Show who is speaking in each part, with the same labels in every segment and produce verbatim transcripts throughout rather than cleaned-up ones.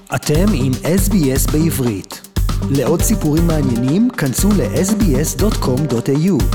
Speaker 1: אתם עם אס בי אס בעברית. לעוד סיפורים מעניינים, כנסו ל-אס בי אס דוט קום דוט איי יו.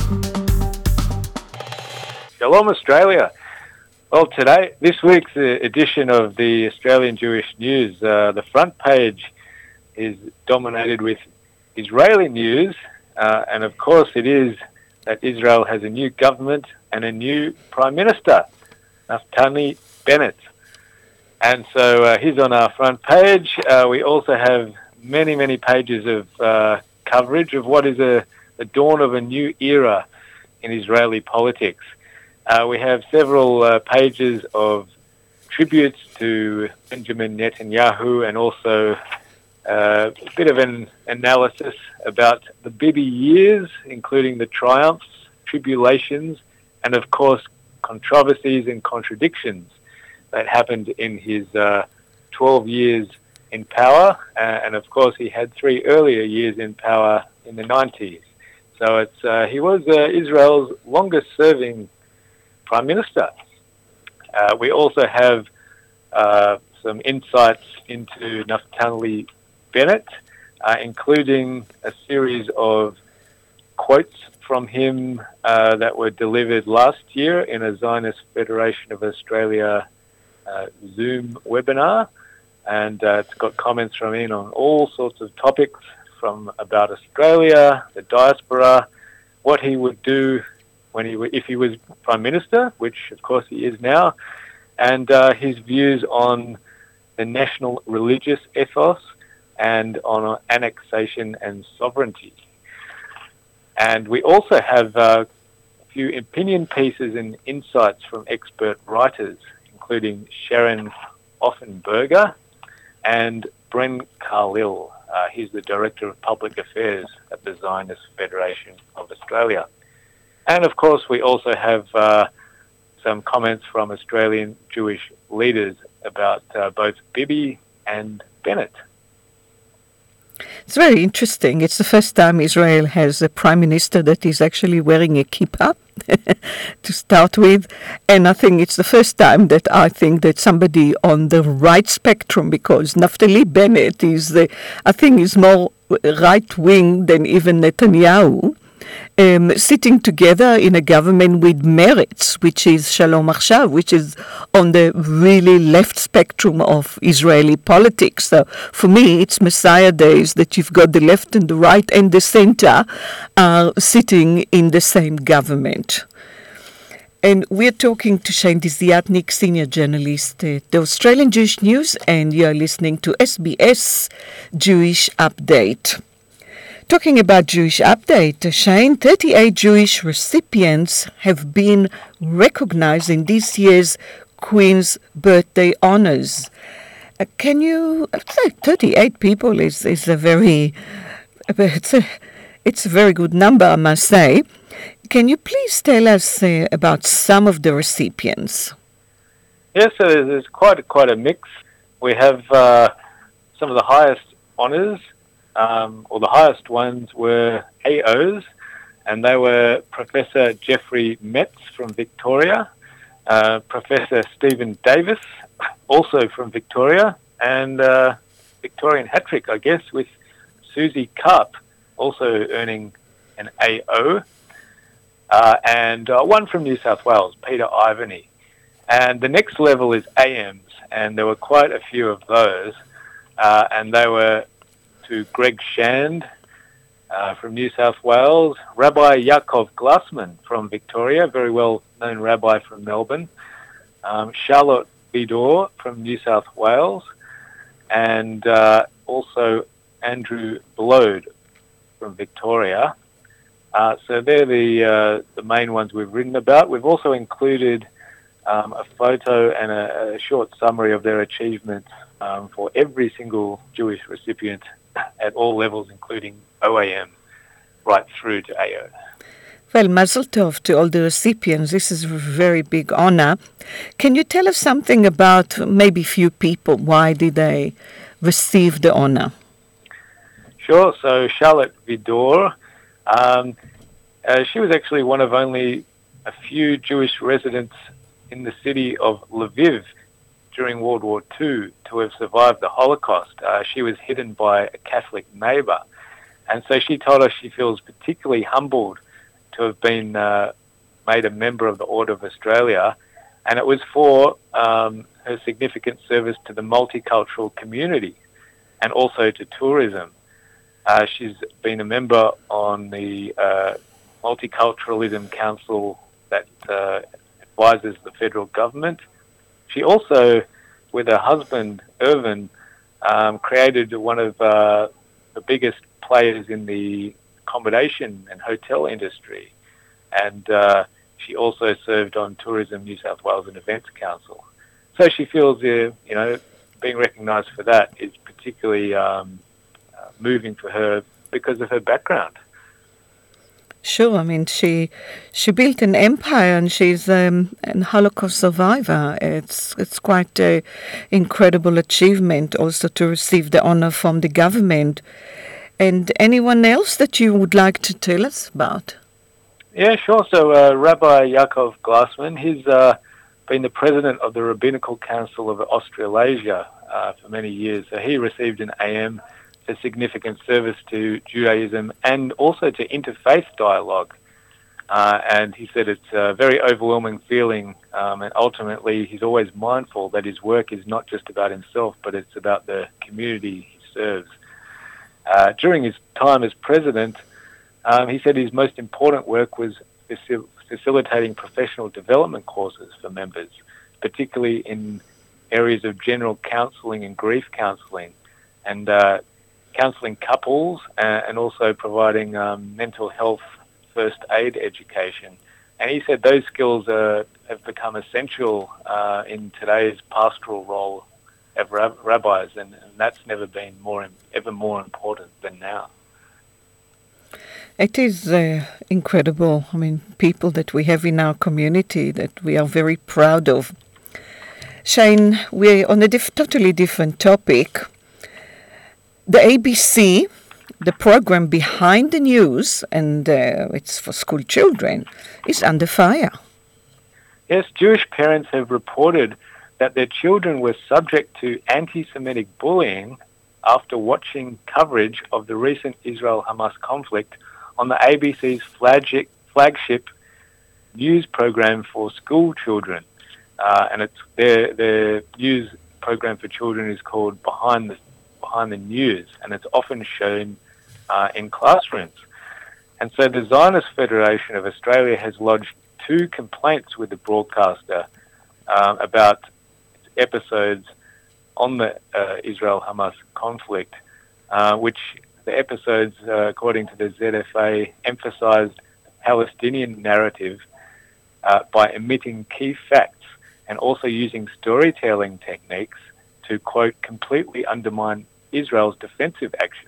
Speaker 2: Shalom Australia. Well, today, this week's edition of the Australian Jewish News, uh, the front page is dominated with Israeli news, uh, and of course it is that Israel has a new government and a new Prime Minister, Naftali Bennett. And so uh, he's on our front page. Uh, we also have many, many pages of uh, coverage of what is a, the dawn of a new era in Israeli politics. Uh, we have several uh, pages of tributes to Benjamin Netanyahu and also uh, a bit of an analysis about the Bibi years, including the triumphs, tribulations, and of course controversies and contradictions that happened in his uh, twelve years in power. Uh, and of course he had three earlier years in power in the nineties. So it's uh, he was uh, Israel's longest serving Prime Minister. Uh, we also have uh, some insights into Naftali Bennett, uh, including a series of quotes from him uh, that were delivered last year in a Zionist Federation of Australia uh, Zoom webinar. And uh, it's got comments from him on all sorts of topics, from about Australia, the diaspora, what he would do when he if he was Prime Minister, which of course he is now, and uh, his views on the national religious ethos and on annexation and sovereignty. And we also have uh, a few opinion pieces and insights from expert writers, including Sharon Offenberger and Bren Khalil. Uh, he's the Director of Public Affairs at the Zionist Federation of Australia. And of course, we also have uh, some comments from Australian Jewish leaders about uh, both Bibi and Bennett.
Speaker 3: It's very interesting. It's the first time Israel has a prime minister that is actually wearing a kippah to start with. And I think it's the first time that I think that somebody on the right spectrum, because Naftali Bennett is the, I think is more right-wing than even Netanyahu, Um, sitting together in a government with Meretz, which is Shalom Achshav, which is on the really left spectrum of Israeli politics. So for me, it's Messiah days that you've got the left and the right and the center are sitting in the same government. And we're talking to Shane Desiatnik, senior journalist at the Australian Jewish News, and you're listening to S B S Jewish Update. Talking about Jewish Update, Shane, thirty-eight Jewish recipients have been recognized in this year's Queen's Birthday Honours. Uh, can you, thirty-eight people is, is a very, it's a, it's a very good number, I must say. Can you please tell us uh, about some of the recipients?
Speaker 2: Yes, so there's, there's quite, quite a mix. We have uh, some of the highest honours. Um, or the highest ones were A Os, and they were Professor Jeffrey Metz from Victoria, uh, Professor Stephen Davis, also from Victoria, and uh, Victorian hat trick, I guess, with Susie Karp, also earning an A O, uh, and uh, one from New South Wales, Peter Ivany. And the next level is A Ms, and there were quite a few of those, uh, and they were to Greg Shand uh, from New South Wales, Rabbi Yaakov Glassman from Victoria, very well-known rabbi from Melbourne, um, Charlotte Vidor from New South Wales, and uh, also Andrew Blode from Victoria. Uh, so they're the uh, the main ones we've written about. We've also included um, a photo and a, a short summary of their achievements um, for every single Jewish recipient at all levels, including O A M, right through to A O.
Speaker 3: Well, Mazel Tov to all the recipients. This is a very big honor. Can you tell us something about maybe few people? Why did they receive the honor?
Speaker 2: Sure. So Charlotte Vidor, um, uh, she was actually one of only a few Jewish residents in the city of Lviv during World War Two to have survived the Holocaust. Uh, she was hidden by a Catholic neighbour. And so she told us she feels particularly humbled to have been uh, made a member of the Order of Australia. And it was for um, her significant service to the multicultural community and also to tourism. Uh, she's been a member on the uh, Multiculturalism Council that uh, advises the federal government. She also, with her husband, Irvin, um, created one of uh, the biggest players in the accommodation and hotel industry. And uh, she also served on Tourism New South Wales and Events Council. So she feels, uh, you know, being recognised for that is particularly um, uh, moving for her because of her background.
Speaker 3: Sure, I mean, she she built an empire, and she's um, an Holocaust survivor. It's it's quite an incredible achievement also to receive the honor from the government. And anyone else that you would like to tell us about?
Speaker 2: Yeah, sure. So uh, Rabbi Yaakov Glassman, he's uh, been the president of the Rabbinical Council of Australasia uh, for many years. So he received an A M for significant service to Judaism and also to interfaith dialogue. Uh, and he said it's a very overwhelming feeling, um, and ultimately he's always mindful that his work is not just about himself, but it's about the community he serves. Uh, during his time as president, um, he said his most important work was facil- facilitating professional development courses for members, particularly in areas of general counselling and grief counselling, and uh, counselling couples, uh, and also providing um, mental health first aid education. And he said those skills uh, have become essential uh, in today's pastoral role of rab- rabbis, and, and that's never been more ever more important than now.
Speaker 3: It is uh, incredible. I mean, people that we have in our community that we are very proud of. Shane, we're on a diff- totally different topic. The A B C, the program Behind the News, and uh, it's for school children, is under fire.
Speaker 2: Yes, Jewish parents have reported that their children were subject to anti-Semitic bullying after watching coverage of the recent Israel-Hamas conflict on the A B C's flagship, flagship news program for school children. Uh, and it's their, their news program for children is called Behind the Behind the News, and it's often shown uh, in classrooms. And so the Zionist Federation of Australia has lodged two complaints with the broadcaster um, about episodes on the uh, Israel-Hamas conflict, uh, which the episodes, uh, according to the Z F A, emphasised the Palestinian narrative uh, by omitting key facts and also using storytelling techniques to, quote, completely undermine Israel's defensive actions.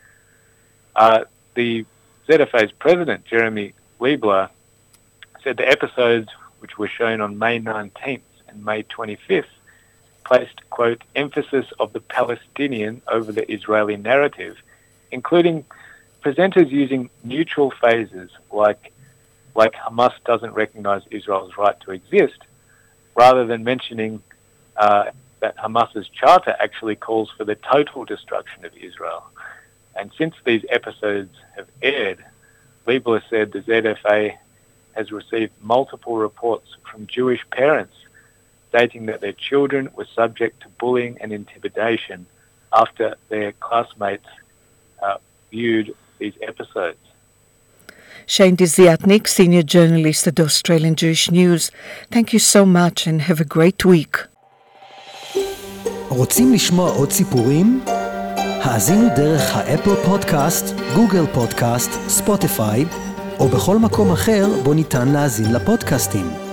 Speaker 2: Uh, the Z F A's president, Jeremy Liebler, said the episodes, which were shown on May nineteenth and May twenty-fifth, placed, quote, emphasis of the Palestinian over the Israeli narrative, including presenters using neutral phrases like, like Hamas doesn't recognize Israel's right to exist, rather than mentioning uh, that Hamas's charter actually calls for the total destruction of Israel. And since these episodes have aired, Liebler said the Z F A has received multiple reports from Jewish parents stating that their children were subject to bullying and intimidation after their classmates uh, viewed these episodes.
Speaker 3: Shane Desiatnik, Senior Journalist at Australian Jewish News, thank you so much and have a great week.
Speaker 1: רוצים לשמוע עוד סיפורים? האזינו דרך האפל פודקאסט, גוגל פודקאסט, ספוטיפיי, או בכל מקום אחר בו ניתן להאזין לפודקאסטים.